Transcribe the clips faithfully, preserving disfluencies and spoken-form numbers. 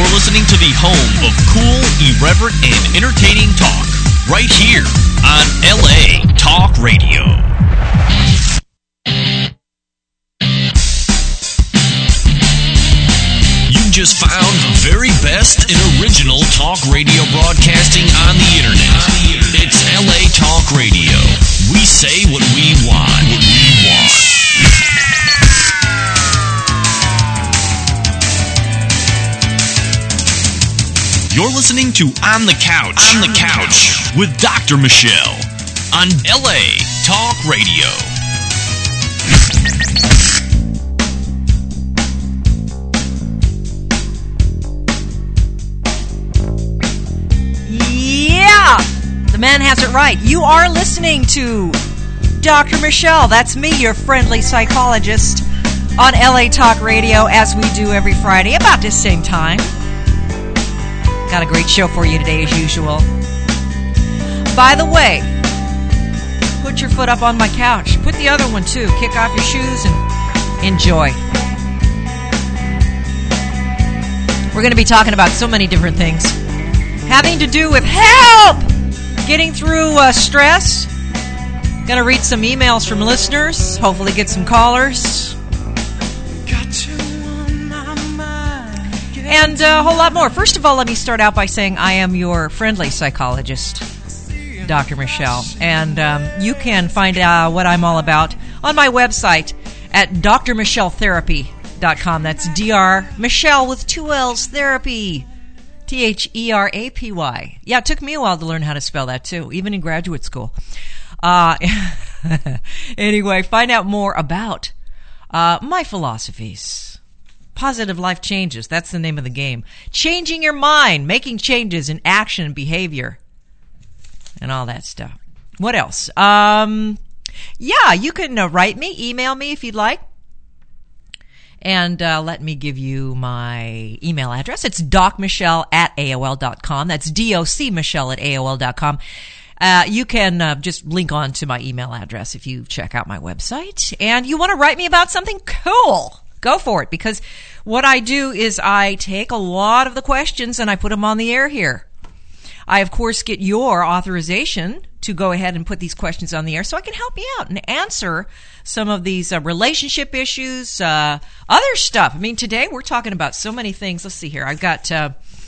You're listening to the home of cool, irreverent, and entertaining talk. Right here on L A Talk Radio. You just found the very best and original talk radio broadcasting on the internet. It's L A Talk Radio. We say what we want. What we want. You're listening to On the Couch, On the Couch with Doctor Michelle on L A Talk Radio. Yeah! The man has it right. You are listening to Doctor Michelle. That's me, your friendly psychologist, on L A Talk Radio, as we do every Friday about this same time. Got a great show for you today, as usual. By the way, put your foot up on my couch. Put the other one, too. Kick off your shoes and enjoy. We're going to be talking about so many different things having to do with help! Getting through uh, stress. Going to read some emails from listeners. Hopefully get some callers. And a whole lot more. First of all, let me start out by saying I am your friendly psychologist, Doctor Michelle. And um, you can find out what I'm all about on my website at d r michelle therapy dot com. That's D R Michelle with two L's, therapy. T H E R A P Y. Yeah, it took me a while to learn how to spell that, too, even in graduate school. Uh, anyway, find out more about uh, my philosophies. Positive life changes. That's the name of the game. Changing your mind, making changes in action and behavior, and all that stuff. What else? Um, yeah, you can uh, write me, email me if you'd like. And uh, let me give you my email address. It's docmichelle at A O L dot com. That's D O C Michelle at A O L dot com. Uh, you can uh, just link on to my email address if you check out my website. And you want to write me about something cool. Go for it, because what I do is I take a lot of the questions and I put them on the air here. I, of course, get your authorization to go ahead and put these questions on the air so I can help you out and answer some of these uh, relationship issues, uh, other stuff. I mean, today we're talking about so many things. Let's see here. I've got, uh,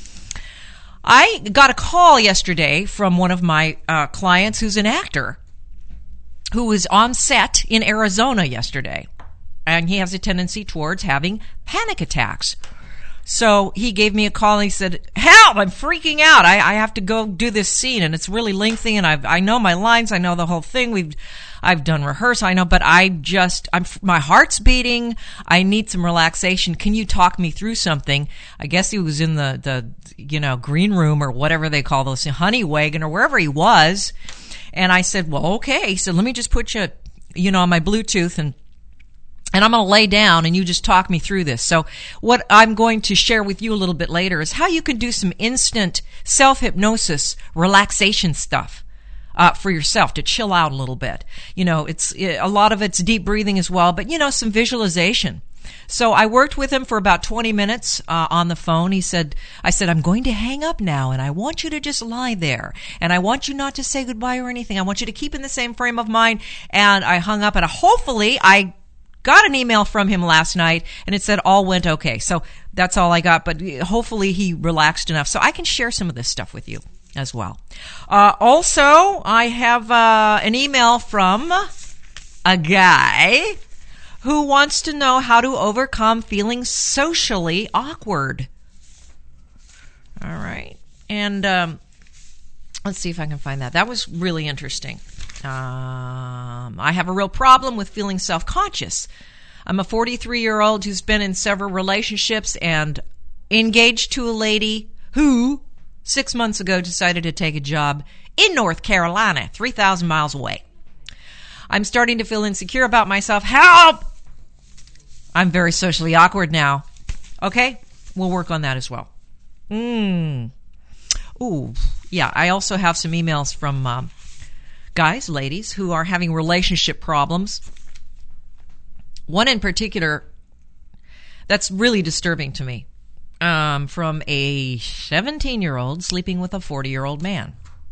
I got a call yesterday from one of my uh, clients who's an actor who was on set in Arizona yesterday. And he has a tendency towards having panic attacks. So he gave me a call and he said, help, I'm freaking out. I, I have to go do this scene and it's really lengthy and I've, I know my lines. I know the whole thing. We've, I've done rehearsal. I know, but I just, I'm, my heart's beating. I need some relaxation. Can you talk me through something? I guess he was in the, the, you know, green room or whatever they call those, honey wagon or wherever he was. And I said, well, okay. He said, let me just put you, you know, on my Bluetooth and, And I'm going to lay down and you just talk me through this. So what I'm going to share with you a little bit later is how you can do some instant self-hypnosis relaxation stuff uh, for yourself to chill out a little bit. You know, it's a lot of it's deep breathing as well, but, you know, some visualization. So I worked with him for about twenty minutes uh, on the phone. He said, I said, I'm going to hang up now and I want you to just lie there. And I want you not to say goodbye or anything. I want you to keep in the same frame of mind. And I hung up and hopefully I got an email from him last night, and it said all went okay. So that's all I got, but hopefully he relaxed enough. So I can share some of this stuff with you as well. Uh, also, I have uh, an email from a guy who wants to know how to overcome feeling socially awkward. All right. And um, let's see if I can find that. That was really interesting. Um, I have a real problem with feeling self-conscious. I'm a forty-three-year-old who's been in several relationships and engaged to a lady who six months ago decided to take a job in North Carolina, three thousand miles away. I'm starting to feel insecure about myself. Help! I'm very socially awkward now. Okay? We'll work on that as well. Mm. Ooh, yeah, I also have some emails from um, guys, ladies, who are having relationship problems. One in particular that's really disturbing to me. um, from a seventeen-year-old sleeping with a forty-year-old man.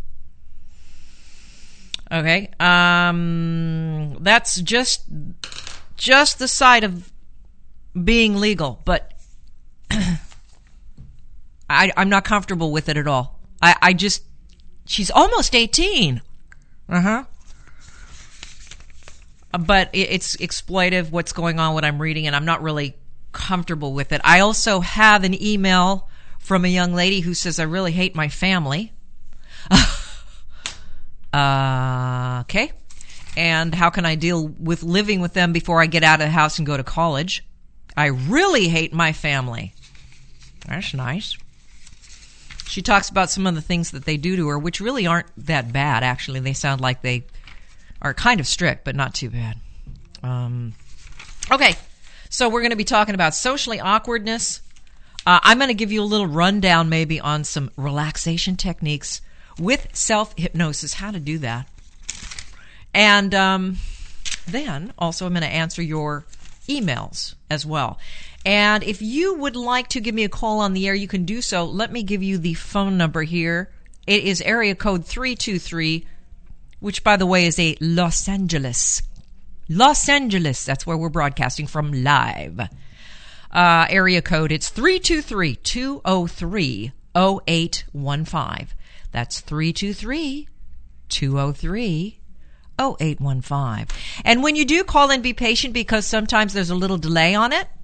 Okay, um, that's just just the side of being legal, but I, I'm not comfortable with it at all. I, I just, she's almost eighteen. Uh-huh. But it, it's exploitive what's going on, what I'm reading, and I'm not really comfortable with it. I also have an email from a young lady who says, I really hate my family. uh, okay. And how can I deal with living with them before I get out of the house and go to college? I really hate my family. That's nice. She talks about some of the things that they do to her, which really aren't that bad, actually. They sound like they are kind of strict, but not too bad. Um, okay, so we're going to be talking about socially awkwardness. Uh, I'm going to give you a little rundown maybe on some relaxation techniques with self-hypnosis, how to do that. And um, then also I'm going to answer your emails as well. And if you would like to give me a call on the air, you can do so. Let me give you the phone number here. It is area code three two three, which, by the way, is a Los Angeles. Los Angeles, that's where we're broadcasting from live. Uh, area code, it's three two three, two oh three, oh eight one five. That's three two three, two oh three, oh eight one five. And when you do call in, be patient because sometimes there's a little delay on it.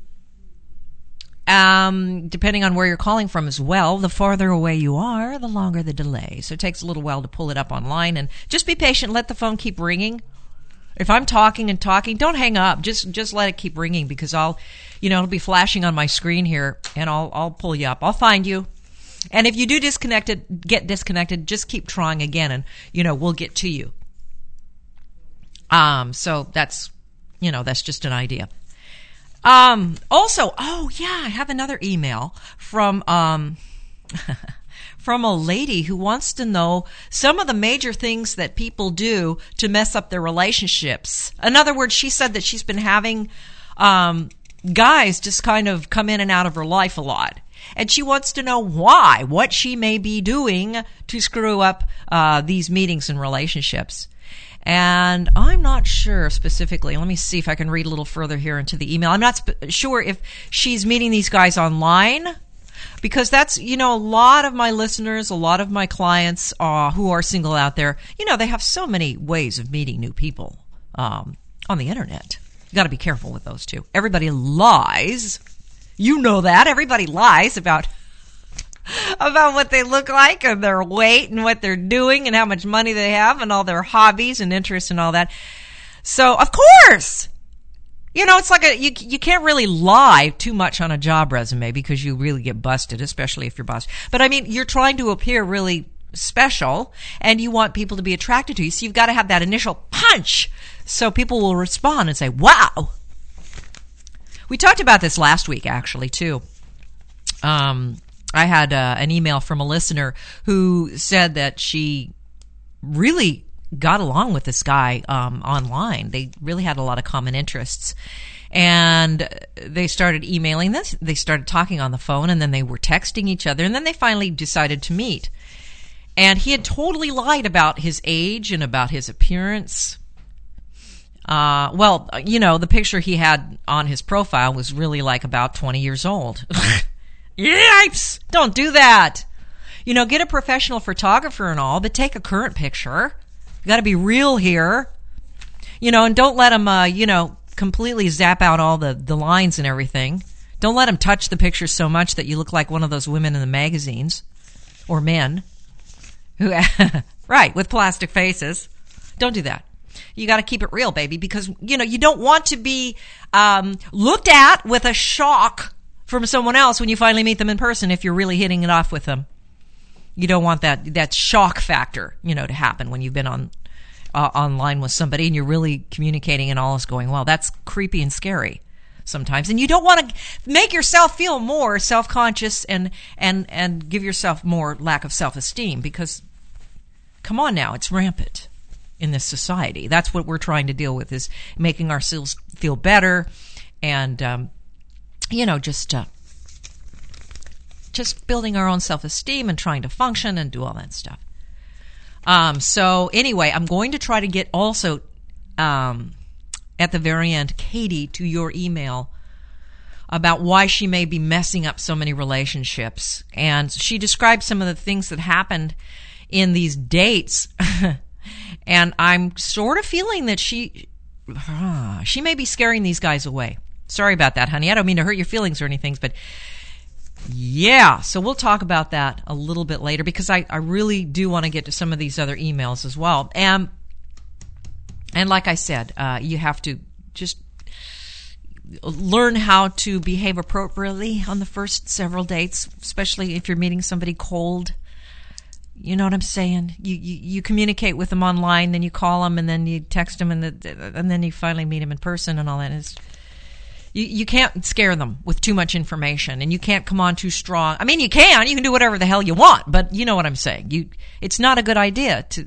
Um, depending on where you're calling from as well. The farther away you are, the longer the delay. So it takes a little while to pull it up online. And just be patient. Let the phone keep ringing. If I'm talking and talking, don't hang up. Just just let it keep ringing because I'll, you know, it'll be flashing on my screen here, and I'll I'll pull you up. I'll find you. And if you do disconnect it, get disconnected, just keep trying again, and you know we'll get to you. Um, so that's, you know, that's just an idea. Um, also, oh yeah, I have another email from, um, from a lady who wants to know some of the major things that people do to mess up their relationships. In other words, she said that she's been having, um, guys just kind of come in and out of her life a lot. And she wants to know why, what she may be doing to screw up, uh, these meetings and relationships. And I'm not sure specifically. Let me see if I can read a little further here into the email. I'm not sp- sure if she's meeting these guys online, because that's, you know, a lot of my listeners, a lot of my clients uh, who are single out there, you know, they have so many ways of meeting new people um, on the internet. You got to be careful with those too. Everybody lies. You know that. Everybody lies about about what they look like and their weight and what they're doing and how much money they have and all their hobbies and interests and all that. So, of course, you know, it's like a, you, you can't really lie too much on a job resume because you really get busted, especially if you're busted. But I mean, you're trying to appear really special and you want people to be attracted to you. So you've got to have that initial punch so people will respond and say, wow. We talked about this last week, actually, too. Um, I had uh, an email from a listener who said that she really got along with this guy um, online. They really had a lot of common interests. And they started emailing this. They started talking on the phone, and then they were texting each other, and then they finally decided to meet. And he had totally lied about his age and about his appearance. Uh, well, you know, the picture he had on his profile was really like about twenty years old. Yipes! Don't do that. You know, get a professional photographer and all, but take a current picture. You got to be real here. You know, and don't let them, uh, you know, completely zap out all the, the lines and everything. Don't let them touch the picture so much that you look like one of those women in the magazines. Or men. Who, right, with plastic faces. Don't do that. You got to keep it real, baby, because, you know, you don't want to be um, looked at with a shock from someone else when you finally meet them in person if you're really hitting it off with them. You don't want that that shock factor, you know, to happen when you've been on uh, online with somebody and you're really communicating and all is going well. That's creepy and scary sometimes. And you don't want to make yourself feel more self-conscious and, and, and give yourself more lack of self-esteem because, come on now, it's rampant in this society. That's what we're trying to deal with, is making ourselves feel better and, um, you know, just uh, just building our own self-esteem and trying to function and do all that stuff. Um, so anyway, I'm going to try to get also, um, at the very end, Katie, to your email about why she may be messing up so many relationships. And she described some of the things that happened in these dates. And I'm sort of feeling that she, uh, she may be scaring these guys away. Sorry about that, honey. I don't mean to hurt your feelings or anything, but yeah. So we'll talk about that a little bit later because I, I really do want to get to some of these other emails as well. And, and like I said, uh, you have to just learn how to behave appropriately on the first several dates, especially if you're meeting somebody cold. You know what I'm saying? You, you you communicate with them online, then you call them, and then you text them, and the, and then you finally meet them in person and all that. It's, you you can't scare them with too much information, and you can't come on too strong. I mean, you can. You can do whatever the hell you want, but you know what I'm saying. You it's not a good idea to.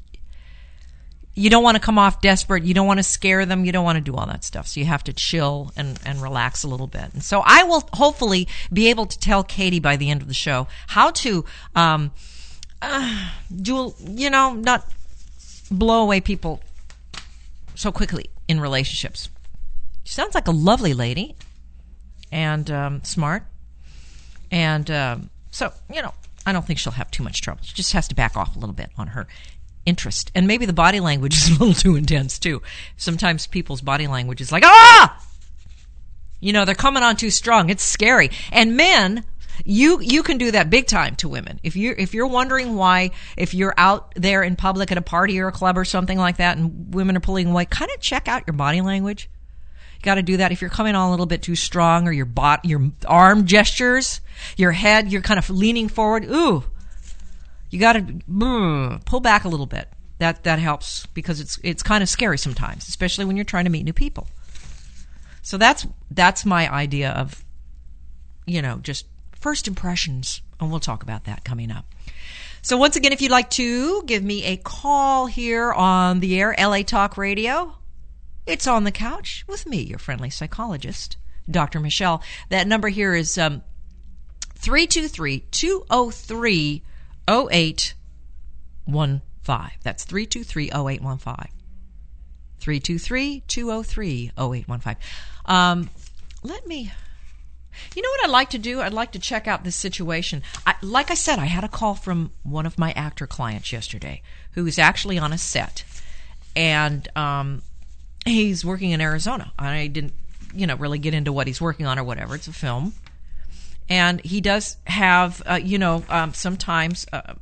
You don't want to come off desperate. You don't want to scare them. You don't want to do all that stuff. So you have to chill and, and relax a little bit. And so I will hopefully be able to tell Katie by the end of the show how to um, uh, do, you know, not blow away people so quickly in relationships. She sounds like a lovely lady and um, smart. And um, so, you know, I don't think she'll have too much trouble. She just has to back off a little bit on her interest. And maybe the body language is a little too intense too. Sometimes people's body language is like, ah! You know, they're coming on too strong. It's scary. And men, you you can do that big time to women. If you if you're wondering why, if you're out there in public at a party or a club or something like that and women are pulling away, kind of check out your body language. You got to do that. If you're coming on a little bit too strong, or your bot, your arm gestures, your head, you're kind of leaning forward. Ooh. You got to pull back a little bit. That that helps because it's it's kind of scary sometimes, especially when you're trying to meet new people. So that's that's my idea of, you know, just first impressions, and we'll talk about that coming up. So once again, if you'd like to give me a call here on the air, L A Talk Radio, it's On the Couch with me, your friendly psychologist, Doctor Michelle. That number here is um, three two three, two oh three, oh eight one five. That's three two three, oh eight one five. three two three, two oh three, oh eight one five. Um, let me, you know what I'd like to do? I'd like to check out this situation. I, like I said, I had a call from one of my actor clients yesterday who is actually on a set. And um, he's working in Arizona. I didn't, you know, really get into what he's working on or whatever. It's a film. And he does have, uh, you know, um, sometimes uh,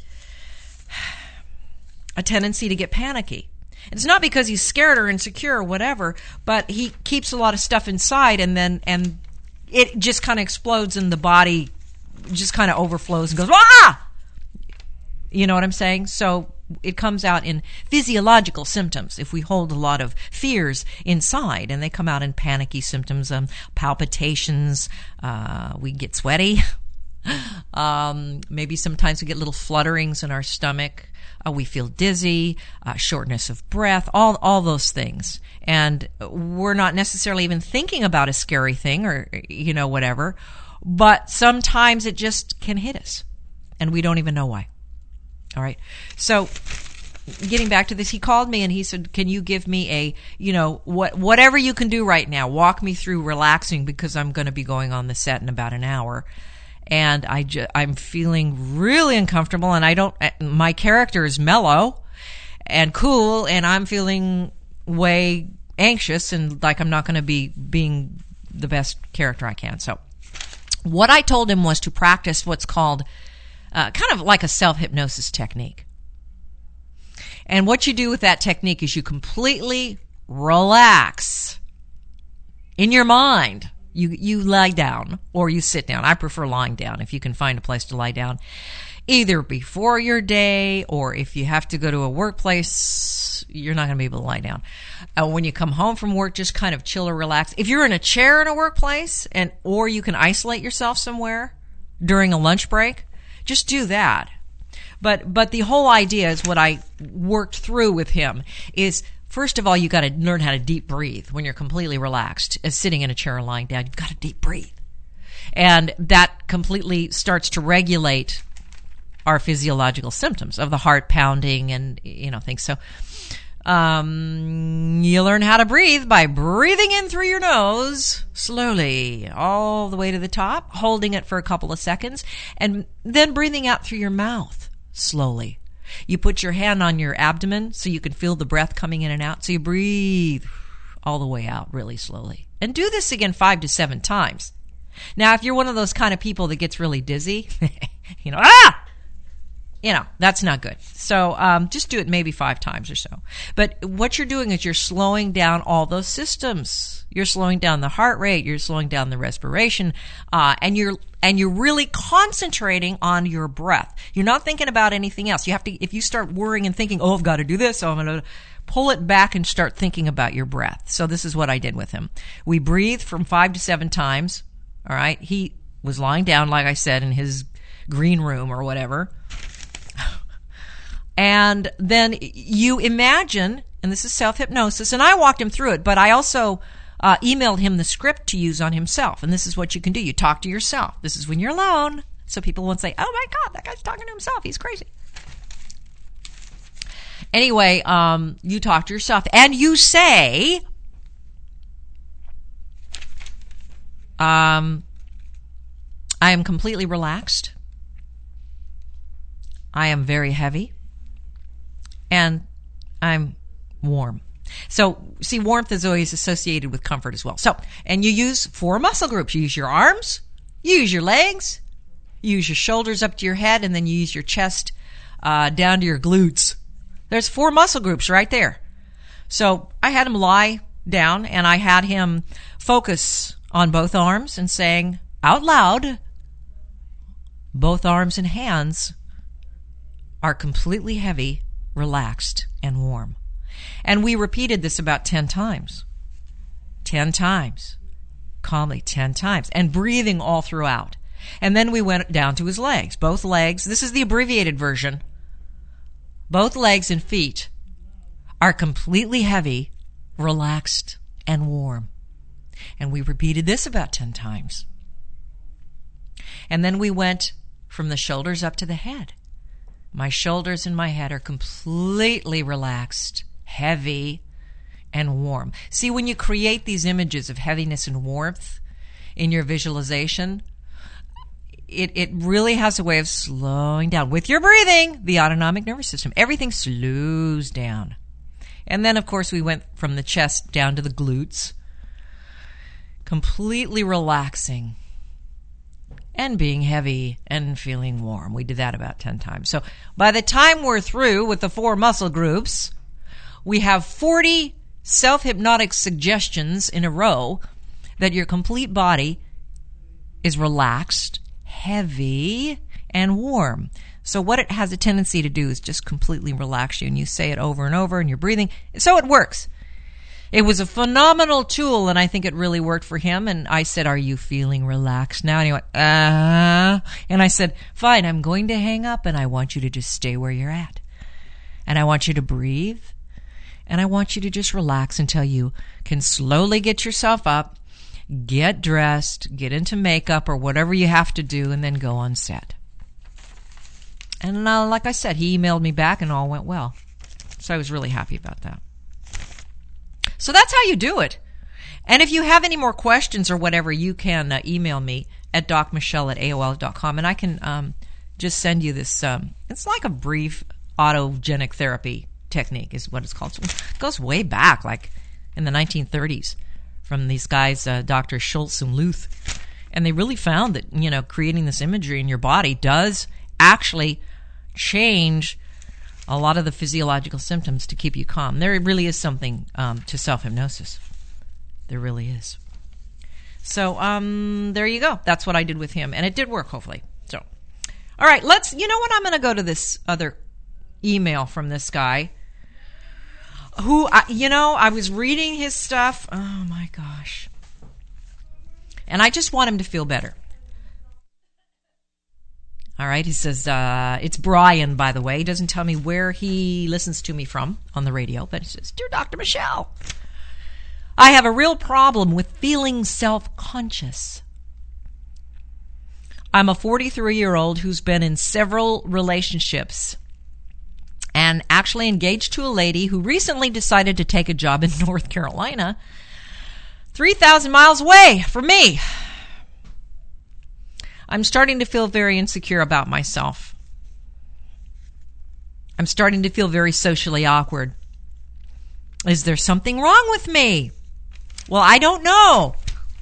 a tendency to get panicky. It's not because he's scared or insecure or whatever, but he keeps a lot of stuff inside, and then and it just kind of explodes, and the body just kind of overflows and goes, ah! You know what I'm saying? So it comes out in physiological symptoms if we hold a lot of fears inside, and they come out in panicky symptoms, um, palpitations, uh, we get sweaty, um, maybe sometimes we get little flutterings in our stomach, uh, we feel dizzy, uh, shortness of breath, all all those things. And we're not necessarily even thinking about a scary thing or, you know, whatever, but sometimes it just can hit us, and we don't even know why. All right. So getting back to this, he called me and he said, can you give me a, you know, what, whatever you can do right now, walk me through relaxing because I'm going to be going on the set in about an hour. And I ju- I'm feeling really uncomfortable, and I don't, my character is mellow and cool, and I'm feeling way anxious and like I'm not going to be being the best character I can. So what I told him was to practice what's called Uh, kind of like a self-hypnosis technique. And what you do with that technique is you completely relax in your mind. You you lie down or you sit down. I prefer lying down if you can find a place to lie down, either before your day, or if you have to go to a workplace, you're not going to be able to lie down. Uh, when you come home from work, just kind of chill or relax. If you're in a chair in a workplace, and or you can isolate yourself somewhere during a lunch break, just do that. But but the whole idea is what I worked through with him is, first of all, you got to learn how to deep breathe when you're completely relaxed, as sitting in a chair or lying down. You've got to deep breathe. And that completely starts to regulate our physiological symptoms of the heart pounding and, you know, things. So um, you learn how to breathe by breathing in through your nose slowly all the way to the top, holding it for a couple of seconds, and then breathing out through your mouth slowly. You put your hand on your abdomen so you can feel the breath coming in and out. So you breathe all the way out really slowly. And do this again five to seven times. Now, if you're one of those kind of people that gets really dizzy, you know, ah! You know, that's not good. So um, just do it maybe five times or so. But what you're doing is you're slowing down all those systems. You're slowing down the heart rate. You're slowing down the respiration, uh, and you're and you're really concentrating on your breath. You're not thinking about anything else. You have to. If you start worrying and thinking, "Oh, I've got to do this," so I'm going to pull it back and start thinking about your breath. So this is what I did with him. We breathed from five to seven times. All right. He was lying down, like I said, in his green room or whatever. And then you imagine, and this is self-hypnosis, and I walked him through it, but I also uh, emailed him the script to use on himself. And this is what you can do. You talk to yourself. This is when you're alone. So people won't say, oh my God, that guy's talking to himself. He's crazy. Anyway, um, you talk to yourself and you say, um, I am completely relaxed. I am very heavy. And I'm warm. So, see, warmth is always associated with comfort as well. So, and you use four muscle groups. You use your arms, you use your legs, you use your shoulders up to your head, and then you use your chest uh, down to your glutes. There's four muscle groups right there. So I had him lie down, and I had him focus on both arms and saying out loud, both arms and hands are completely heavy, relaxed, and warm. And we repeated this about ten times. Ten times. Calmly, ten times. And breathing all throughout. And then we went down to his legs. Both legs. This is the abbreviated version. Both legs and feet are completely heavy, relaxed, and warm. And we repeated this about ten times. And then we went from the shoulders up to the head. My shoulders and my head are completely relaxed, heavy, and warm. See, when you create these images of heaviness and warmth in your visualization, it, it really has a way of slowing down. With your breathing, the autonomic nervous system, everything slows down. And then, of course, we went from the chest down to the glutes, completely relaxing and being heavy and feeling warm. We did that about ten times. So by the time we're through with the four muscle groups, we have forty self-hypnotic suggestions in a row that your complete body is relaxed, heavy, and warm. So what it has a tendency to do is just completely relax you, and you say it over and over, and you're breathing. So it works. It was a phenomenal tool, and I think it really worked for him. And I said, are you feeling relaxed now? And he went, uh, and I said, fine, I'm going to hang up, and I want you to just stay where you're at. And I want you to breathe, and I want you to just relax until you can slowly get yourself up, get dressed, get into makeup or whatever you have to do, and then go on set. And uh, like I said, he emailed me back, and all went well. So I was really happy about that. So that's how you do it. And if you have any more questions or whatever, you can uh, email me at doc michelle at A O L dot com, and I can um, just send you this. Um, it's like a brief autogenic therapy technique is what it's called. So it goes way back, like in the nineteen thirties, from these guys, uh, Doctor Schultz and Luth. And they really found that, you know, creating this imagery in your body does actually change a lot of the physiological symptoms to keep you calm. There really is something um, to self-hypnosis. There really is. So um, there you go. That's what I did with him, and it did work, hopefully. So, all right, let's. You know what? I'm going to go to this other email from this guy who, I, you know, I was reading his stuff. Oh my gosh, and I just want him to feel better. All right, he says, uh, it's Brian, by the way. He doesn't tell me where he listens to me from on the radio, but he says, Dear Doctor Michelle, I have a real problem with feeling self-conscious. I'm a forty-three-year-old who's been in several relationships and actually engaged to a lady who recently decided to take a job in North Carolina, three thousand miles away from me. I'm starting to feel very insecure about myself. I'm starting to feel very socially awkward. Is there something wrong with me? Well, I don't know.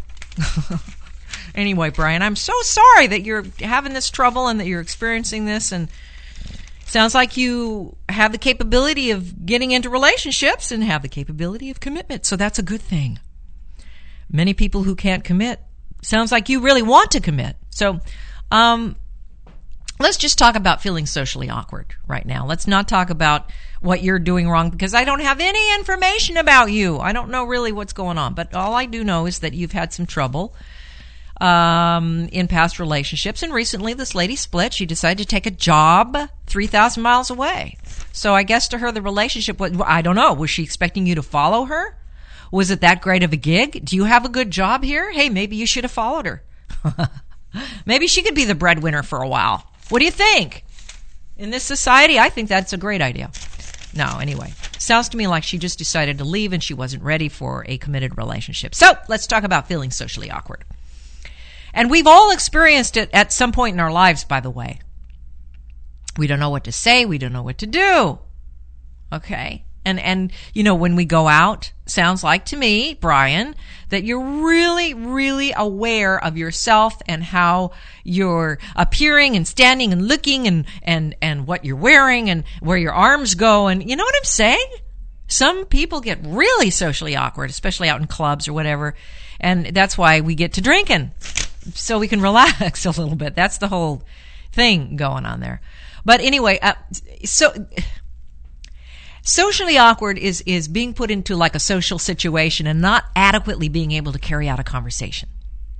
Anyway, Brian, I'm so sorry that you're having this trouble and that you're experiencing this, and sounds like you have the capability of getting into relationships and have the capability of commitment, so that's a good thing. Many people who can't commit, sounds like you really want to commit. So, um, let's just talk about feeling socially awkward right now. Let's not talk about what you're doing wrong, because I don't have any information about you. I don't know really what's going on, but all I do know is that you've had some trouble um, in past relationships, and recently this lady split. She decided to take a job three thousand miles away. So I guess to her the relationship, was, I don't know, was she expecting you to follow her? Was it that great of a gig? Do you have a good job here? Hey, maybe you should have followed her. Maybe she could be the breadwinner for a while. What do you think? In this society, I think that's a great idea. No, anyway, sounds to me like she just decided to leave and she wasn't ready for a committed relationship. So let's talk about feeling socially awkward. And we've all experienced it at some point in our lives, by the way. We don't know what to say. We don't know what to do. Okay? And, and you know, when we go out, sounds like to me, Brian, that you're really, really aware of yourself and how you're appearing and standing and looking and, and, and what you're wearing and where your arms go. And you know what I'm saying? Some people get really socially awkward, especially out in clubs or whatever. And that's why we get to drinking, so we can relax a little bit. That's the whole thing going on there. But anyway, uh, so... Socially awkward is, is being put into like a social situation and not adequately being able to carry out a conversation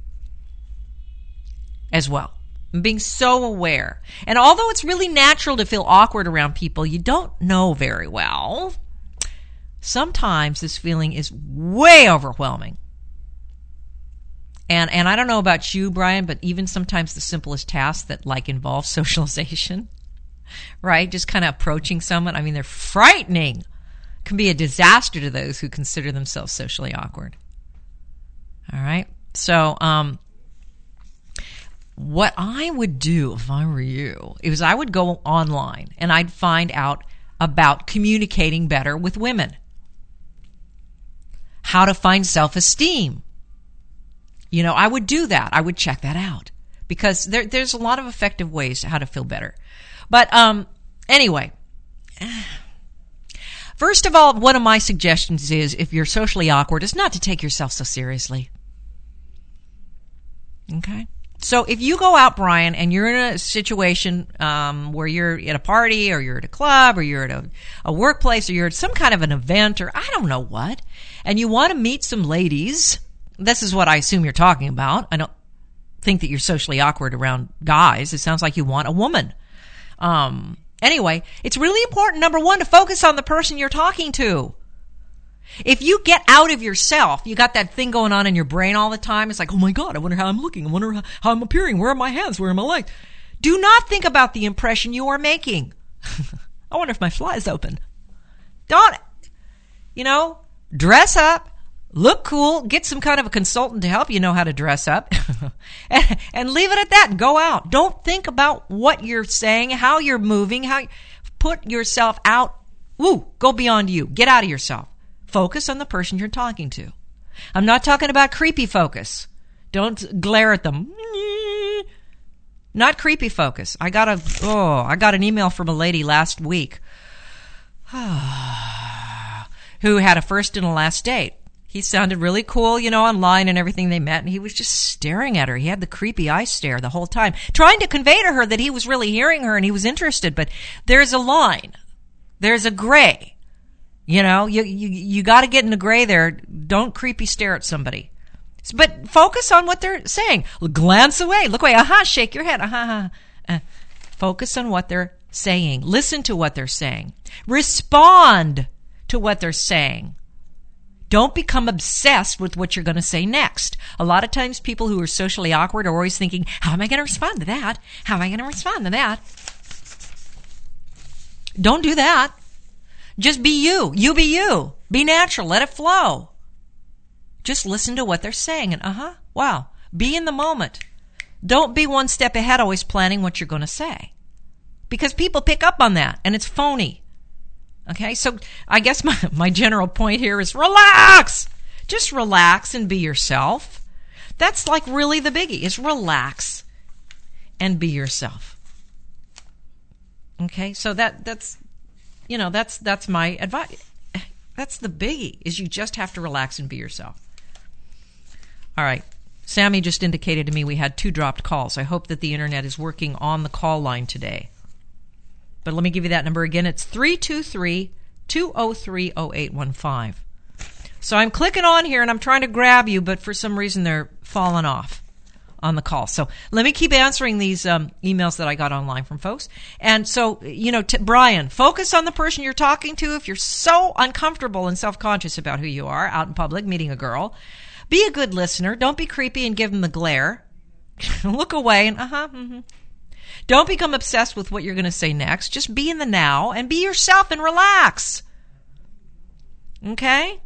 as well. Being so aware. And although it's really natural to feel awkward around people you don't know very well, sometimes this feeling is way overwhelming. And and I don't know about you, Brian, but even sometimes the simplest tasks that like involve socialization, right? Just kind of approaching someone. I mean, they're frightening. Can be a disaster to those who consider themselves socially awkward. All right. So, um, what I would do if I were you is I would go online and I'd find out about communicating better with women. How to find self-esteem. You know, I would do that. I would check that out because there, there's a lot of effective ways how to feel better. But um, anyway, first of all, one of my suggestions is if you're socially awkward is not to take yourself so seriously. Okay? So if you go out, Brian, and you're in a situation um, where you're at a party or you're at a club or you're at a, a workplace or you're at some kind of an event or I don't know what, and you want to meet some ladies, this is what I assume you're talking about. I don't think that you're socially awkward around guys. It sounds like you want a woman. Um, anyway, it's really important, number one, to focus on the person you're talking to. If you get out of yourself, you got that thing going on in your brain all the time. It's like, oh my God, I wonder how I'm looking. I wonder how, how I'm appearing. Where are my hands? Where are my legs? Do not think about the impression you are making. I wonder if my fly is open. Don't, you know, dress up. Look cool, get some kind of a consultant to help you know how to dress up, and, and leave it at that and go out. Don't think about what you're saying, how you're moving, how you put yourself out. Woo, go beyond you. Get out of yourself. Focus on the person you're talking to. I'm not talking about creepy focus. Don't glare at them. Not creepy focus. I got a, oh, I got an email from a lady last week who had a first and a last date. He sounded really cool, you know, online and everything they met, and he was just staring at her. He had the creepy eye stare the whole time, trying to convey to her that he was really hearing her and he was interested, but there's a line. There's a gray. You know, you you, you got to get in the gray there. Don't creepy stare at somebody. But focus on what they're saying. Glance away. Look away. Aha, shake your head. Aha. Uh, focus on what they're saying. Listen to what they're saying. Respond to what they're saying. Don't become obsessed with what you're going to say next. A lot of times people who are socially awkward are always thinking, how am I going to respond to that? How am I going to respond to that? Don't do that. Just be you. You be you. Be natural. Let it flow. Just listen to what they're saying and uh-huh, wow. Be in the moment. Don't be one step ahead always planning what you're going to say. Because people pick up on that and it's phony. Okay, so I guess my, my general point here is relax. Just relax and be yourself. That's like really the biggie, is relax and be yourself. Okay, so that that's, you know, that's that's my advice. That's the biggie, is you just have to relax and be yourself. All right, Sammy just indicated to me we had two dropped calls. I hope that the internet is working on the call line today. But let me give you that number again. It's three two three, two oh three, oh eight one five. So I'm clicking on here and I'm trying to grab you, but for some reason they're falling off on the call. So let me keep answering these um, emails that I got online from folks. And so, you know, t- Brian, focus on the person you're talking to. If you're so uncomfortable and self-conscious about who you are out in public, meeting a girl, be a good listener. Don't be creepy and give them the glare. Look away and uh-huh, mm-hmm. Don't become obsessed with what you're going to say next. Just be in the now and be yourself and relax. Okay?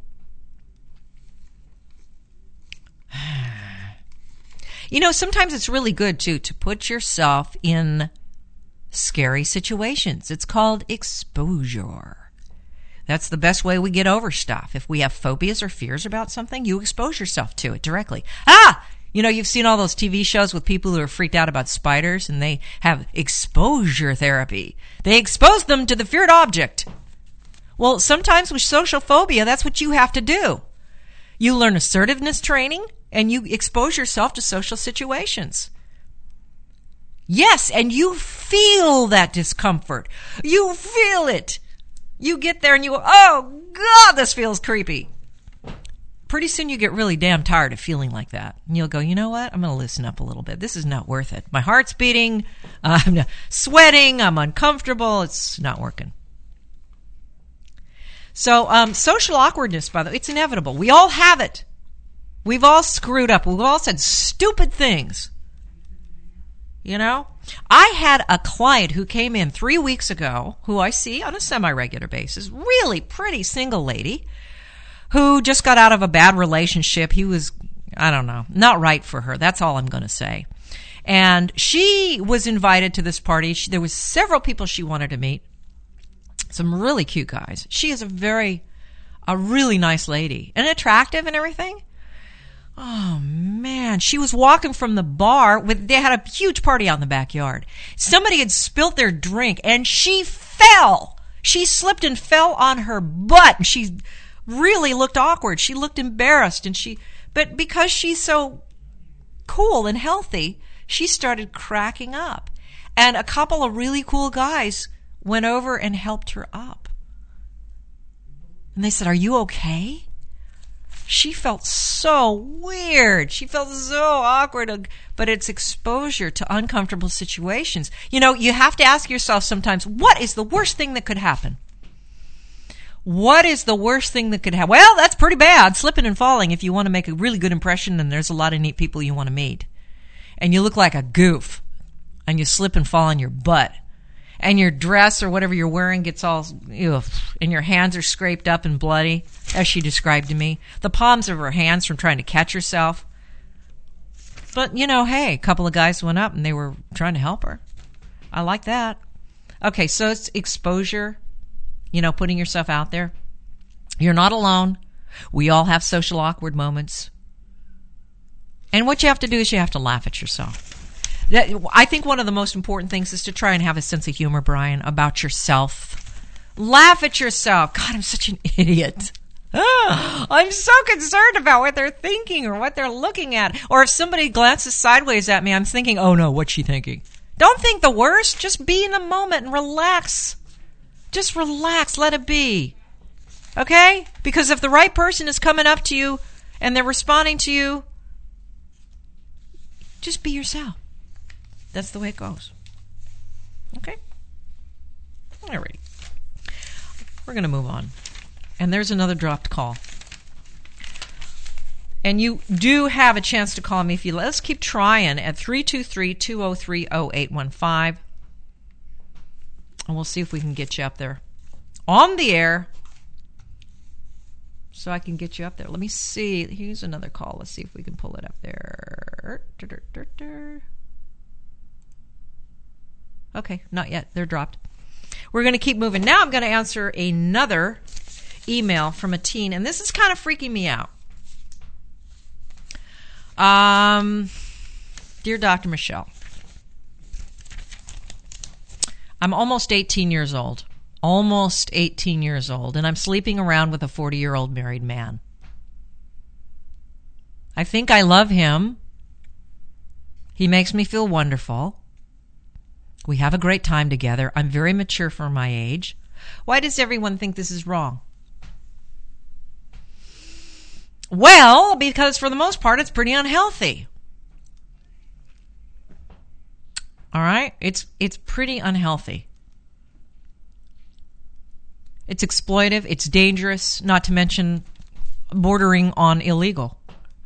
You know, sometimes it's really good, too, to put yourself in scary situations. It's called exposure. That's the best way we get over stuff. If we have phobias or fears about something, you expose yourself to it directly. Ah! You know, you've seen all those T V shows with people who are freaked out about spiders, and they have exposure therapy. They expose them to the feared object. Well, sometimes with social phobia, that's what you have to do. You learn assertiveness training, and you expose yourself to social situations. Yes, and you feel that discomfort. You feel it. You get there and you go, oh, God, this feels creepy. Pretty soon you get really damn tired of feeling like that. And you'll go, you know what? I'm going to loosen up a little bit. This is not worth it. My heart's beating. I'm sweating. I'm uncomfortable. It's not working. So um, social awkwardness, by the way, it's inevitable. We all have it. We've all screwed up. We've all said stupid things. You know? I had a client who came in three weeks ago, who I see on a semi-regular basis, really pretty single lady, who just got out of a bad relationship. He was, I don't know, not right for her. That's all I'm going to say. And she was invited to this party. She, there was several people she wanted to meet. Some really cute guys. She is a very, a really nice lady. And attractive and everything. Oh, man. She was walking from the bar. with They had a huge party out in the backyard. Somebody had spilt their drink, and she fell. She slipped and fell on her butt. And she really looked awkward. She looked embarrassed, and she, but because she's so cool and healthy, she started cracking up. And a couple of really cool guys went over and helped her up. And they said, "Are you okay?" She felt so weird. She felt so awkward, but it's exposure to uncomfortable situations. You know, you have to ask yourself sometimes, what is the worst thing that could happen? What is the worst thing that could happen? Well, that's pretty bad, slipping and falling, if you want to make a really good impression and there's a lot of neat people you want to meet. And you look like a goof, and you slip and fall on your butt. And your dress or whatever you're wearing gets all, ugh, and your hands are scraped up and bloody, as she described to me. The palms of her hands from trying to catch herself. But, you know, hey, a couple of guys went up and they were trying to help her. I like that. Okay, so it's exposure, you know, putting yourself out there. You're not alone. We all have social awkward moments. And what you have to do is you have to laugh at yourself. That, I think one of the most important things is to try and have a sense of humor, Brian, about yourself. Laugh at yourself. God, I'm such an idiot. Oh, I'm so concerned about what they're thinking or what they're looking at. Or if somebody glances sideways at me, I'm thinking, oh no, what's she thinking? Don't think the worst. Just be in the moment and relax. Just relax. Let it be. Okay? Because if the right person is coming up to you and they're responding to you, just be yourself. That's the way it goes. Okay? All right. We're going to move on. And there's another dropped call. And you do have a chance to call me if you let's keep trying at three two three, two oh three, oh eight one five. And we'll see if we can get you up there on the air so I can get you up there. Let me see. Here's another call. Let's see if we can pull it up there. Okay, not yet. They're dropped. We're going to keep moving. Now I'm going to answer another email from a teen, and this is kind of freaking me out. Um, Dear Doctor Michelle, I'm almost eighteen years old. Almost eighteen years old, and I'm sleeping around with a forty-year-old married man. I think I love him. He makes me feel wonderful. We have a great time together. I'm very mature for my age. Why does everyone think this is wrong? Well, because for the most part, it's pretty unhealthy. All right? It's it's pretty unhealthy. It's exploitive. It's dangerous, not to mention bordering on illegal.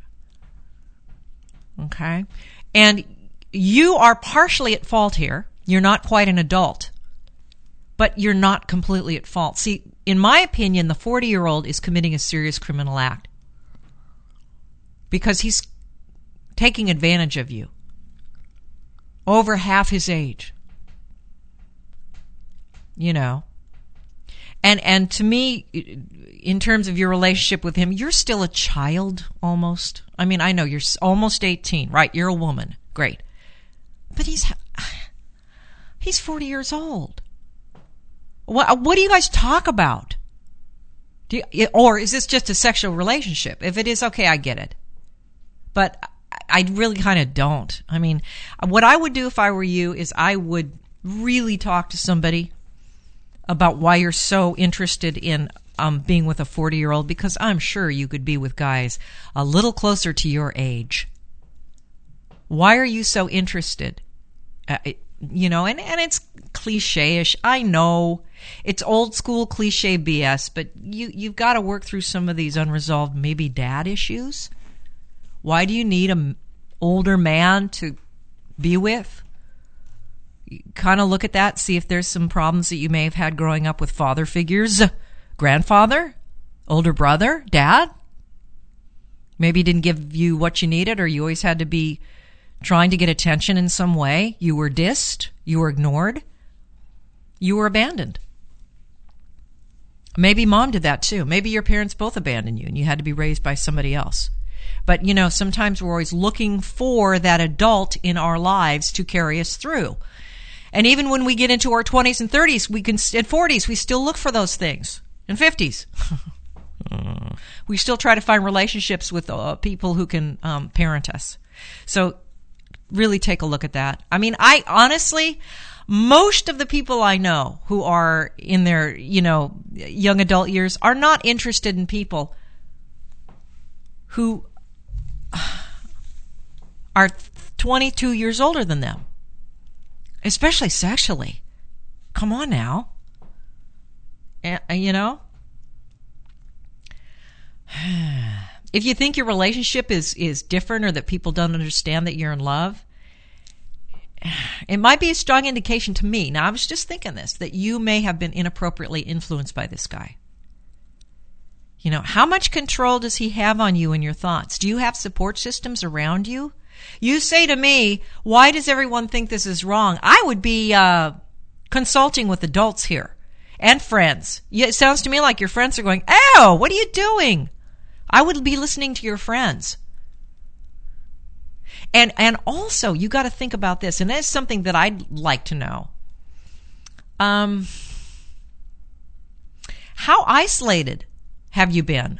Okay? And you are partially at fault here. You're not quite an adult, but you're not completely at fault. See, in my opinion, the forty-year-old is committing a serious criminal act because he's taking advantage of you over half his age. You know. And and to me, in terms of your relationship with him, you're still a child almost. I mean, I know you're almost eighteen, right? You're a woman. Great. But he's he's forty years old. What what do you guys talk about? Do you, or is this just a sexual relationship? If it is, okay, I get it. But I really kind of don't. I mean, what I would do if I were you is I would really talk to somebody about why you're so interested in um, being with a forty-year-old, because I'm sure you could be with guys a little closer to your age. Why are you so interested? Uh, it, you know, and, and it's cliche-ish. I know it's old school cliche B S, but you, you've got to work through some of these unresolved maybe dad issues. Why do you need an older man to be with? Kind of look at that, see if there's some problems that you may have had growing up with father figures. Grandfather? Older brother? Dad? Maybe he didn't give you what you needed, or you always had to be trying to get attention in some way. You were dissed. You were ignored. You were abandoned. Maybe mom did that too. Maybe your parents both abandoned you and you had to be raised by somebody else. But, you know, sometimes we're always looking for that adult in our lives to carry us through. And even when we get into our twenties and thirties, we can, and forties, we still look for those things. And fifties. We still try to find relationships with uh, people who can um, parent us. So really take a look at that. I mean, I honestly, most of the people I know who are in their, you know, young adult years are not interested in people who are twenty-two years older than them. Especially sexually. Come on now. And, you know? If you think your relationship is, is different or that people don't understand that you're in love, it might be a strong indication to me. Now, I was just thinking this, that you may have been inappropriately influenced by this guy. You know, how much control does he have on you and your thoughts? Do you have support systems around you? You say to me, why does everyone think this is wrong? I would be uh, consulting with adults here and friends. It sounds to me like your friends are going, "Oh, what are you doing?" I would be listening to your friends. And and also, you got to think about this, and that's something that I'd like to know. Um, how isolated have you been?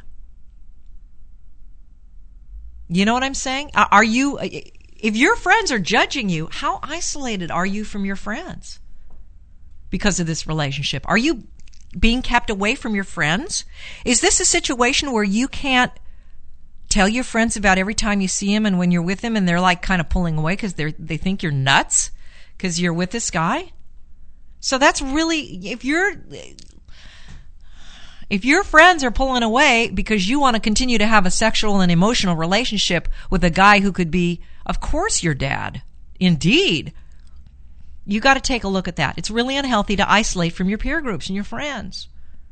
You know what I'm saying? Are you, if your friends are judging you, how isolated are you from your friends because of this relationship? Are you being kept away from your friends? Is this a situation where you can't tell your friends about every time you see them and when you're with them and they're like kind of pulling away because they they think you're nuts because you're with this guy? So that's really, if you're, If your friends are pulling away because you want to continue to have a sexual and emotional relationship with a guy who could be, of course, your dad. Indeed. You got to take a look at that. It's really unhealthy to isolate from your peer groups and your friends.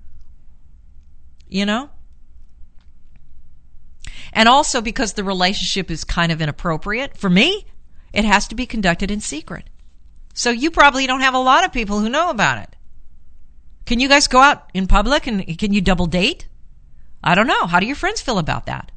You know? And also because the relationship is kind of inappropriate, for me, it has to be conducted in secret. So you probably don't have a lot of people who know about it. Can you guys go out in public and can you double date? I don't know. How do your friends feel about that?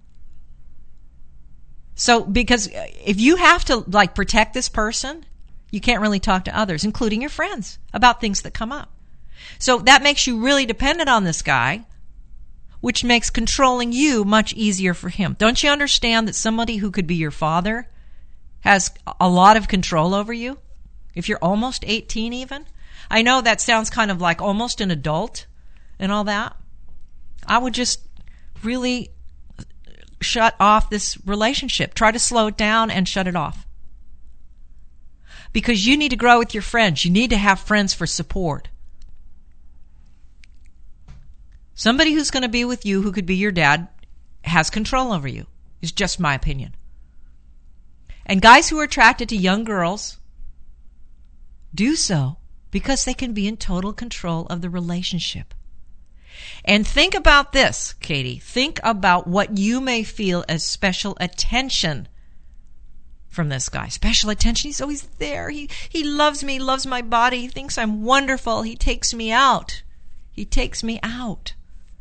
So, because if you have to, like, protect this person, you can't really talk to others, including your friends, about things that come up. So that makes you really dependent on this guy, which makes controlling you much easier for him. Don't you understand that somebody who could be your father has a lot of control over you? If you're almost eighteen even? I know that sounds kind of like almost an adult and all that. I would just really shut off this relationship. Try to slow it down and shut it off. Because you need to grow with your friends. You need to have friends for support. Somebody who's going to be with you, who could be your dad, has control over you. It's just my opinion. And guys who are attracted to young girls do so because they can be in total control of the relationship. And think about this, Katie. Think about what you may feel as special attention from this guy. Special attention. He's always there. He he loves me, loves my body. He thinks I'm wonderful. He takes me out. He takes me out.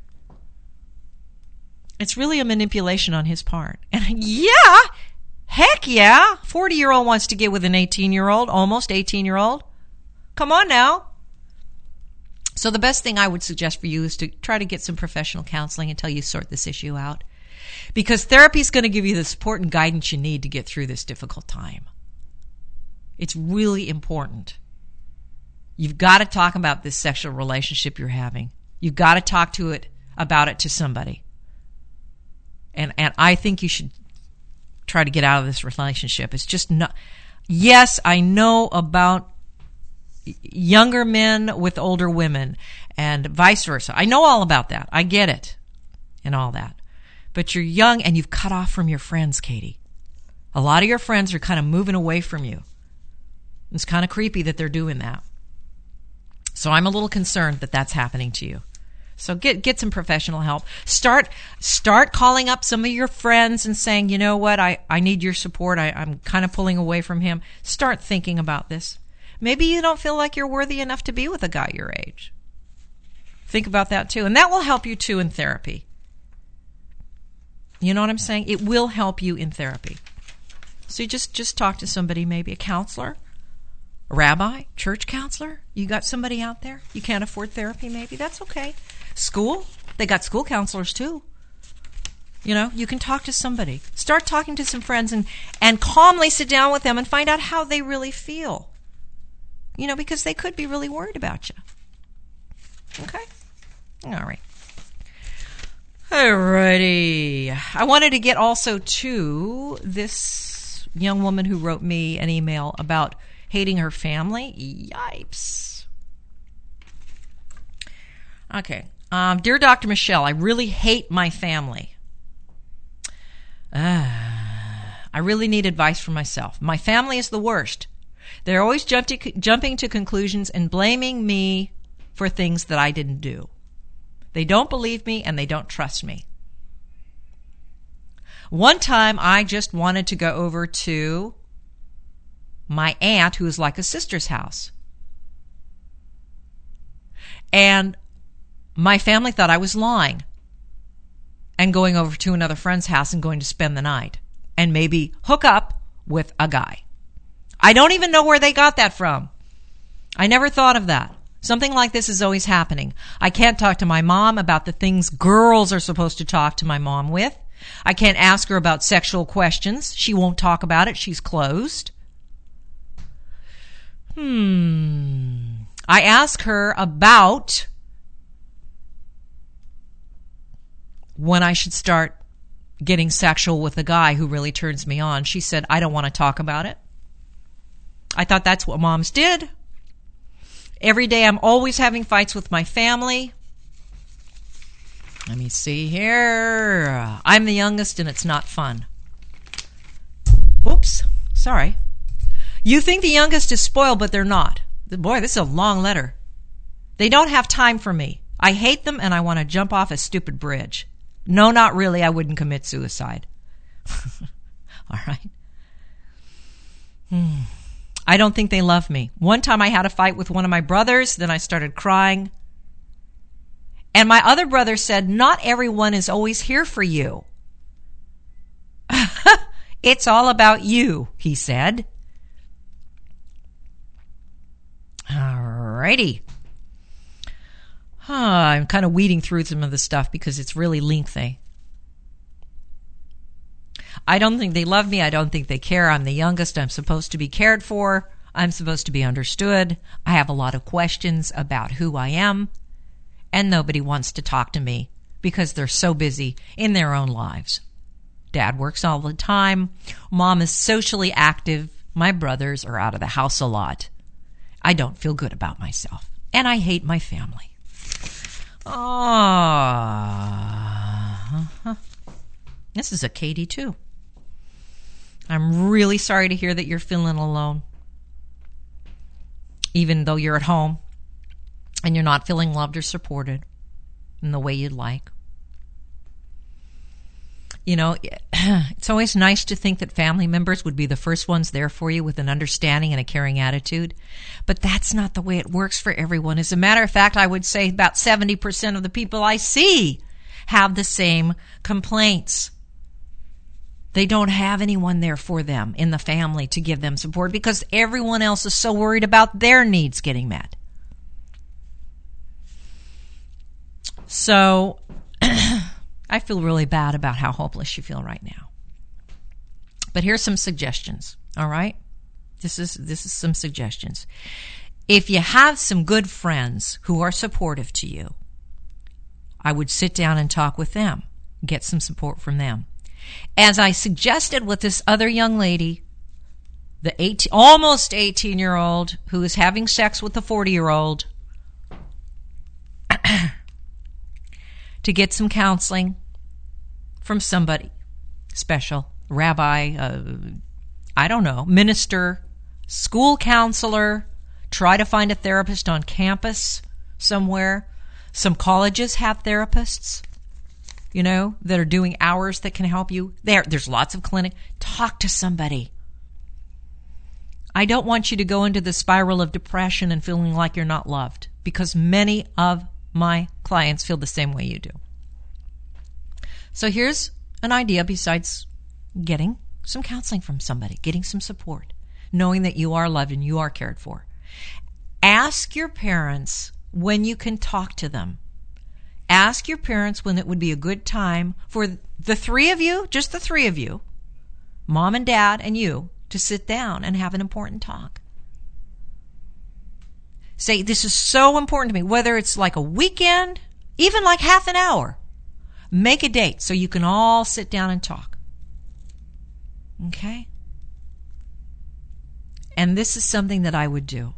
It's really a manipulation on his part. And yeah, heck yeah. forty-year-old wants to get with an eighteen-year-old, almost eighteen-year-old. Come on now. So the best thing I would suggest for you is to try to get some professional counseling until you sort this issue out. Because therapy is going to give you the support and guidance you need to get through this difficult time. It's really important. You've got to talk about this sexual relationship you're having. You've got to talk to it about it to somebody. And and I think you should try to get out of this relationship. It's just not. Yes, I know about younger men with older women and vice versa. I know all about that. I get it and all that. But you're young and you've cut off from your friends, Katie. A lot of your friends are kind of moving away from you. It's kind of creepy that they're doing that. So I'm a little concerned that that's happening to you. So get get some professional help. Start start calling up some of your friends and saying, you know what, I, I need your support. I, I'm kind of pulling away from him. Start thinking about this. Maybe you don't feel like you're worthy enough to be with a guy your age. Think about that too. And that will help you too in therapy. You know what I'm saying? It will help you in therapy. So you just, just talk to somebody, maybe a counselor, a rabbi, church counselor. You got somebody out there? You can't afford therapy maybe? That's okay. School? They got school counselors too. You know, you can talk to somebody. Start talking to some friends and, and calmly sit down with them and find out how they really feel. You know, because they could be really worried about you. Okay? All right. Alrighty. I wanted to get also to this young woman who wrote me an email about hating her family. Yipes. Okay. Um, Dear Doctor Michelle, I really hate my family. Uh, I really need advice from myself. My family is the worst. They're always jump to, jumping to conclusions and blaming me for things that I didn't do. They don't believe me and they don't trust me. One time I just wanted to go over to my aunt, who is like a sister's house. And my family thought I was lying and going over to another friend's house and going to spend the night and maybe hook up with a guy. I don't even know where they got that from. I never thought of that. Something like this is always happening. I can't talk to my mom about the things girls are supposed to talk to my mom with. I can't ask her about sexual questions. She won't talk about it. She's closed. Hmm. I ask her about when I should start getting sexual with a guy who really turns me on. She said, I don't want to talk about it. I thought that's what moms did. Every day I'm always having fights with my family. Let me see here. I'm the youngest and it's not fun. Oops. Sorry. You think the youngest is spoiled, but they're not. Boy, this is a long letter. They don't have time for me. I hate them and I want to jump off a stupid bridge. No, not really. I wouldn't commit suicide. All right. Hmm. I don't think they love me. One time I had a fight with one of my brothers. Then I started crying. And my other brother said, not everyone is always here for you. It's all about you, he said. Alrighty. Huh, I'm kind of weeding through some of the stuff because it's really lengthy. I don't think they love me. I don't think they care. I'm the youngest. I'm supposed to be cared for. I'm supposed to be understood. I have a lot of questions about who I am. And nobody wants to talk to me because they're so busy in their own lives. Dad works all the time. Mom is socially active. My brothers are out of the house a lot. I don't feel good about myself. And I hate my family. Oh. This is a Katie too. I'm really sorry to hear that you're feeling alone. Even though you're at home and you're not feeling loved or supported in the way you'd like. You know, it's always nice to think that family members would be the first ones there for you with an understanding and a caring attitude. But that's not the way it works for everyone. As a matter of fact, I would say about seventy percent of the people I see have the same complaints. They don't have anyone there for them in the family to give them support because everyone else is so worried about their needs getting met. So I feel really bad about how hopeless you feel right now. But here's some suggestions, all right? This is this is some suggestions. If you have some good friends who are supportive to you, I would sit down and talk with them, get some support from them. As I suggested with this other young lady, the eighteen, almost eighteen-year-old who is having sex with the forty-year-old, to get some counseling from somebody special, rabbi, uh, I don't know, minister, school counselor, try to find a therapist on campus somewhere. Some colleges have therapists, you know, that are doing hours that can help you. There, there's lots of clinic. Talk to somebody. I don't want you to go into the spiral of depression and feeling like you're not loved, because many of my clients feel the same way you do. So here's an idea besides getting some counseling from somebody, getting some support, knowing that you are loved and you are cared for. Ask your parents when you can talk to them. Ask your parents when it would be a good time for the three of you, just the three of you, mom and dad and you, to sit down and have an important talk. Say, this is so important to me, whether it's like a weekend, even like half an hour. Make a date so you can all sit down and talk. Okay? And this is something that I would do.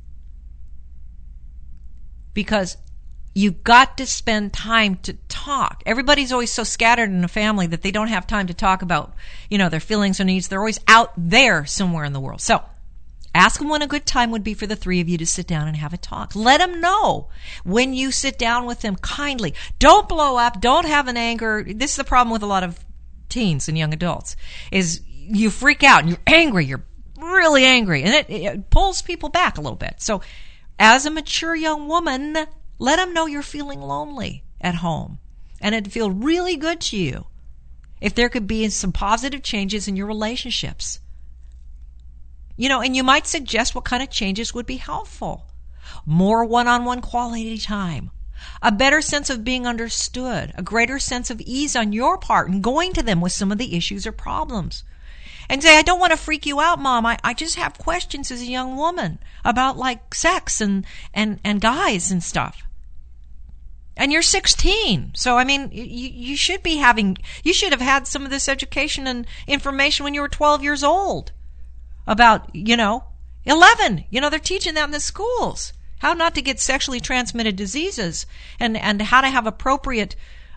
Because you've got to spend time to talk. Everybody's always so scattered in a family that they don't have time to talk about, you know, their feelings or needs. They're always out there somewhere in the world. So, ask them when a good time would be for the three of you to sit down and have a talk. Let them know when you sit down with them kindly. Don't blow up. Don't have an anger. This is the problem with a lot of teens and young adults, is you freak out and you're angry. You're really angry. And it, it pulls people back a little bit. So as a mature young woman, let them know you're feeling lonely at home. And it'd feel really good to you if there could be some positive changes in your relationships. You know, and you might suggest what kind of changes would be helpful. More one-on-one quality time. A better sense of being understood. A greater sense of ease on your part in going to them with some of the issues or problems. And say, I don't want to freak you out, Mom. I, I just have questions as a young woman about like sex and, and, and guys and stuff. And you're sixteen. So, I mean, you, you should be having, you should have had some of this education and information when you were twelve years old. About, you know, eleven. You know, they're teaching that in the schools. How not to get sexually transmitted diseases and, and how to have appropriate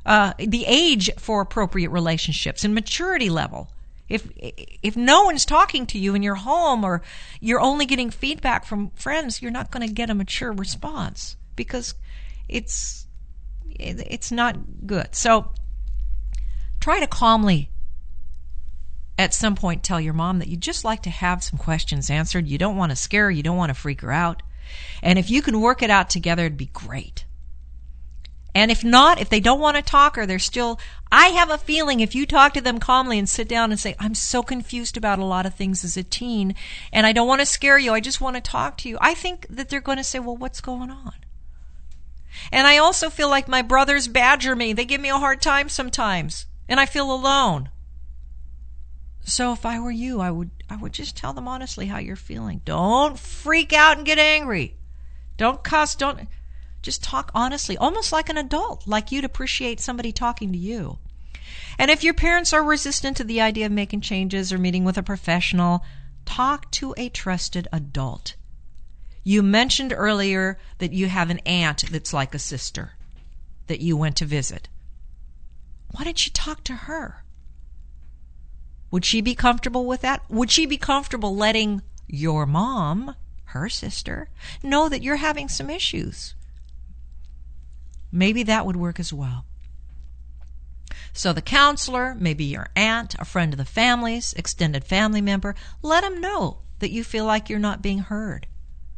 uh, the age for appropriate relationships and maturity level. If if no one's talking to you in your home, or you're only getting feedback from friends, you're not going to get a mature response, because it's it's not good. So try to calmly at some point tell your mom that you'd just like to have some questions answered. You don't want to scare her. You don't want to freak her out. And if you can work it out together, it'd be great. And if not, if they don't want to talk, or they're still, I have a feeling if you talk to them calmly and sit down and say, I'm so confused about a lot of things as a teen, and I don't want to scare you, I just want to talk to you, I think that they're going to say, well, what's going on? And I also feel like my brothers badger me. They give me a hard time sometimes, and I feel alone. So if I were you, I would I would just tell them honestly how you're feeling. Don't freak out and get angry. Don't cuss, don't... Just talk honestly, almost like an adult, like you'd appreciate somebody talking to you. And if your parents are resistant to the idea of making changes or meeting with a professional, talk to a trusted adult. You mentioned earlier that you have an aunt that's like a sister that you went to visit. Why don't you talk to her? Would she be comfortable with that? Would she be comfortable letting your mom, her sister, know that you're having some issues? Maybe that would work as well. So the counselor, maybe your aunt, a friend of the family's, extended family member, let them know that you feel like you're not being heard.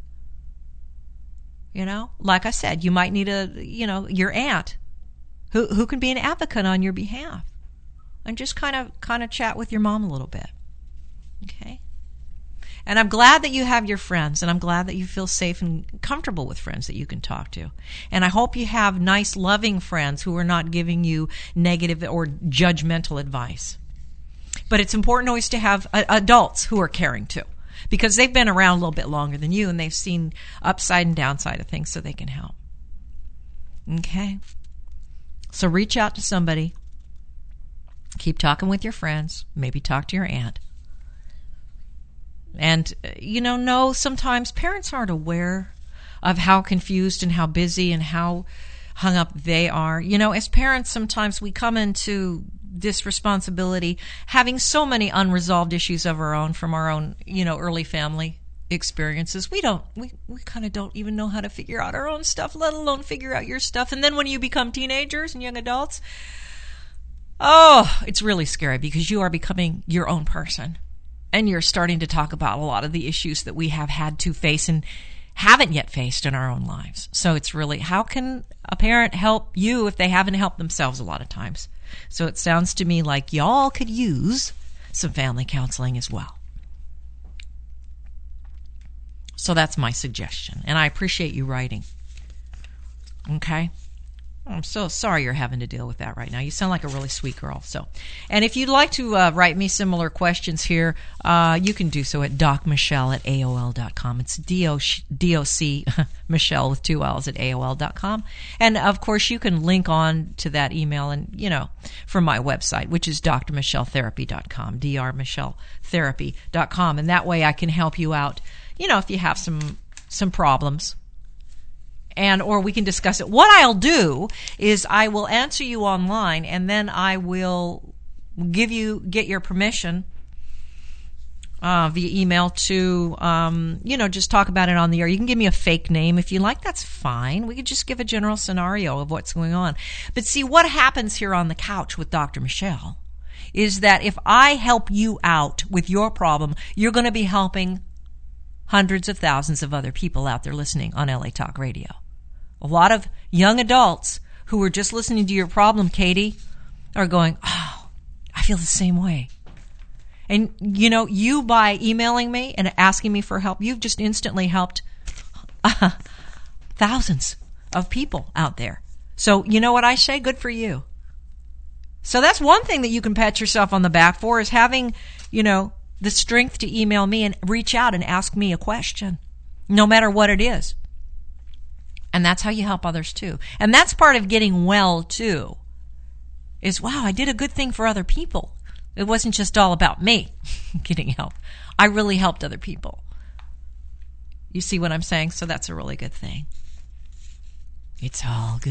You know, like I said, you might need a, you know, your aunt who who can be an advocate on your behalf, and just kind of kind of chat with your mom a little bit. Okay? And I'm glad that you have your friends, and I'm glad that you feel safe and comfortable with friends that you can talk to. And I hope you have nice, loving friends who are not giving you negative or judgmental advice. But it's important always to have uh, adults who are caring too, because they've been around a little bit longer than you, and they've seen upside and downside of things, so they can help. Okay? So reach out to somebody. Keep talking with your friends. Maybe talk to your aunt. And, you know, no, sometimes parents aren't aware of how confused and how busy and how hung up they are. You know, as parents, sometimes we come into this responsibility having so many unresolved issues of our own from our own, you know, early family experiences. We don't, we, we kind of don't even know how to figure out our own stuff, let alone figure out your stuff. And then when you become teenagers and young adults, oh, it's really scary, because you are becoming your own person. And you're starting to talk about a lot of the issues that we have had to face and haven't yet faced in our own lives. So it's really, how can a parent help you if they haven't helped themselves a lot of times? So it sounds to me like y'all could use some family counseling as well. So that's my suggestion. And I appreciate you writing. Okay? I'm so sorry you're having to deal with that right now. You sound like a really sweet girl. So, and if you'd like to uh, write me similar questions here, uh, you can do so at docmichelle at A O L dot com. It's D O C Michelle with two L's at A O L dot com. And, of course, you can link on to that email and, you know, from my website, which is d r michelle therapy dot com, d r michelle therapy dot com. And that way I can help you out, you know, if you have some some problems. And or we can discuss it. What I'll do is I will answer you online, and then I will give you get your permission uh, via email to um, you know just talk about it on the air. You can give me a fake name if you like. That's fine. We could just give a general scenario of what's going on. But see, what happens here on the couch with Doctor Michelle is that if I help you out with your problem, you're going to be helping hundreds of thousands of other people out there listening on L A Talk Radio. A lot of young adults who are just listening to your problem, Katie, are going, oh, I feel the same way. And, you know, you by emailing me and asking me for help, you've just instantly helped uh, thousands of people out there. So, you know what I say? Good for you. So that's one thing that you can pat yourself on the back for, is having, you know, the strength to email me and reach out and ask me a question, no matter what it is. And that's how you help others too. And that's part of getting well too, is, wow, I did a good thing for other people. It wasn't just all about me getting help. I really helped other people. You see what I'm saying? So that's a really good thing. It's all good.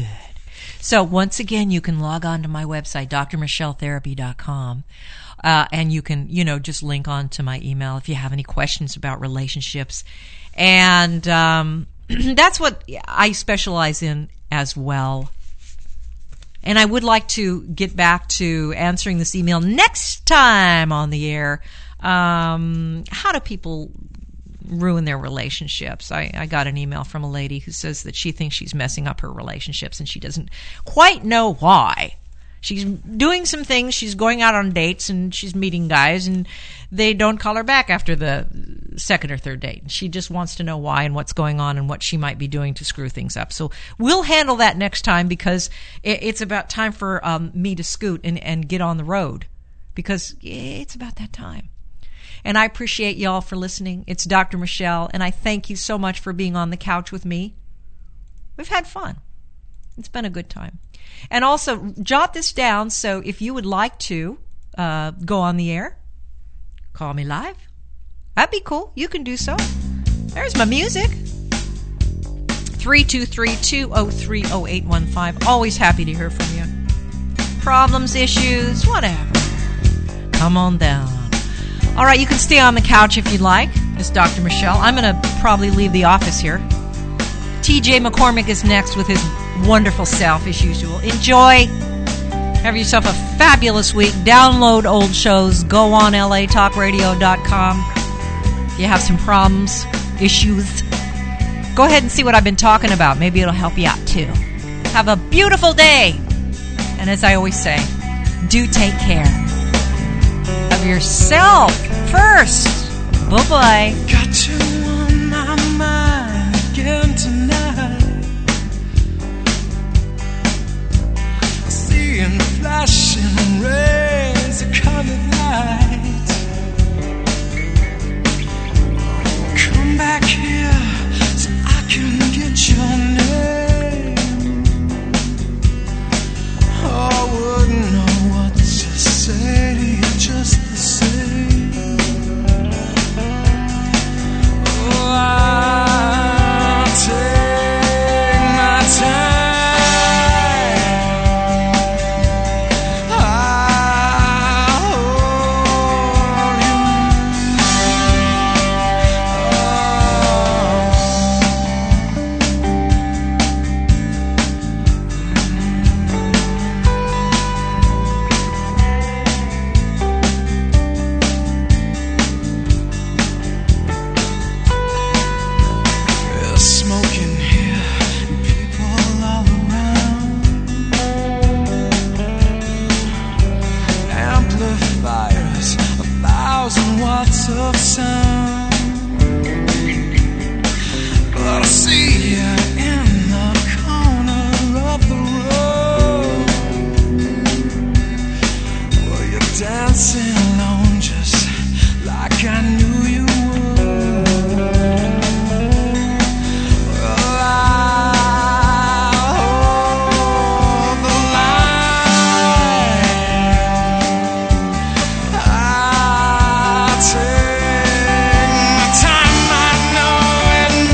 So once again, you can log on to my website, d r michelle therapy dot com. Uh, and you can, you know, just link on to my email if you have any questions about relationships. And um, that's what I specialize in as well. And I would like to get back to answering this email next time on the air. Um, how do people ruin their relationships? I, I got an email from a lady who says that she thinks she's messing up her relationships and she doesn't quite know why. She's doing some things. She's going out on dates and she's meeting guys and they don't call her back after the second or third date. She just wants to know why and what's going on and what she might be doing to screw things up. So we'll handle that next time because it's about time for um, me to scoot and, and get on the road because it's about that time. And I appreciate y'all for listening. It's Doctor Michelle, and I thank you so much for being on the couch with me. We've had fun. It's been a good time. And also, jot this down, so if you would like to uh, go on the air, call me live. That'd be cool. You can do so. There's my music. three two three, two oh three, oh eight one five. Always happy to hear from you. Problems, issues, whatever. Come on down. All right, you can stay on the couch if you'd like. It's Doctor Michelle. I'm going to probably leave the office here. T J McCormick is next with his wonderful self, as usual. Enjoy. Have yourself a fabulous week. Download old shows. Go on L A talk radio dot com. If you have some problems, issues, go ahead and see what I've been talking about. Maybe it'll help you out, too. Have a beautiful day. And as I always say, do take care of yourself first. Bye-bye. Got you on my mind again tonight. Seeing flashing rays of colored light. Come back here so I can get your name. Oh, I wouldn't know what to say to you just the same. Oh, I'll take my time. Of sound, but I see you in the corner of the road. Well, you're dancing alone just like I know.